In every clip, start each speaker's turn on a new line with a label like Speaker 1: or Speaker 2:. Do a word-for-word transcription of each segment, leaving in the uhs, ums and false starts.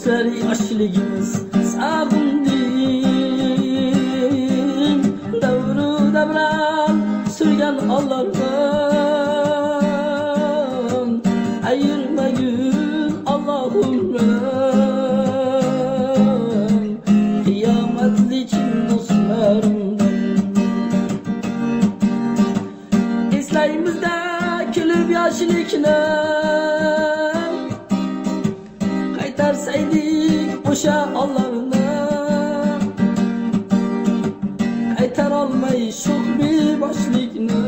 Speaker 1: yoshlar yoshligimiz sag'indim davru davron sürgen Allah'tan ayırmayın Allah'ımdan kıyametli için dostlarımdan İslayımızda külüp yaşlıkla kaytarsaydık boşa Allah'ına kaytar olmayı şok bir başlıkla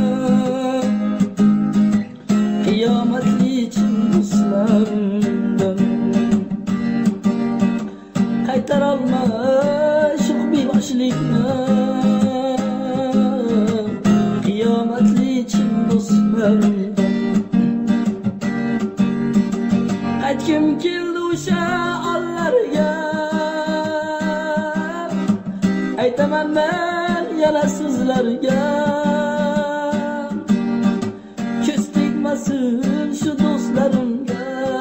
Speaker 1: kıyametli için dostlarımdan kaytar olmayı şok bir başlıkla kıyametli için dostlarımdan aytgim keldi o'sha allarga aytaman men yana sizlarga ko'z tegmasin shu do'stlarimga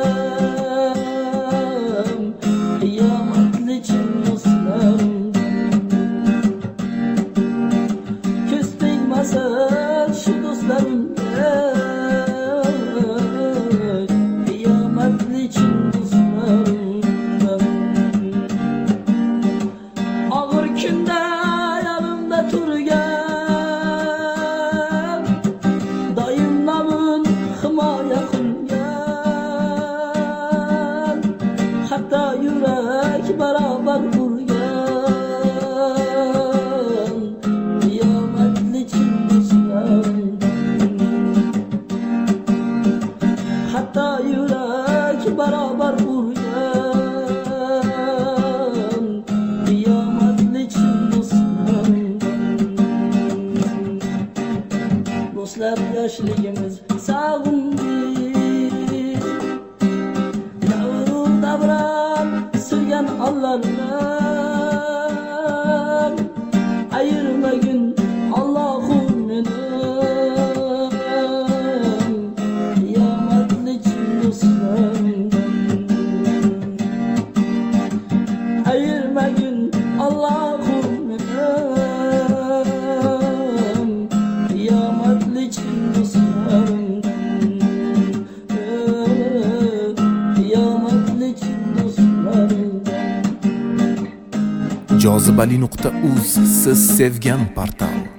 Speaker 1: qiyomatli chin do'stlarimdan ko'z tegmasin shu do'stlarimga qiyomatli chin do'stlarimdan og'ir kunda yanimda turgan doim namun himoya qilgan hatto yurak barobar urgan qiyomatli chin do'stlarimdan hatto yurak barobar urgan qiyomatli chin do'stlarimdan do'stlar yoshligimiz sag'indik davru davron sürgen Allah'dan ayırmagin Allah'ım meni kıyametli chin do'stlarimdan ayırmagin Allah'ım meni kıyametli chin do'stlarimdan kıyametli chin do'stlarimdan
Speaker 2: jozibali nuqta uz siz sevgan portal.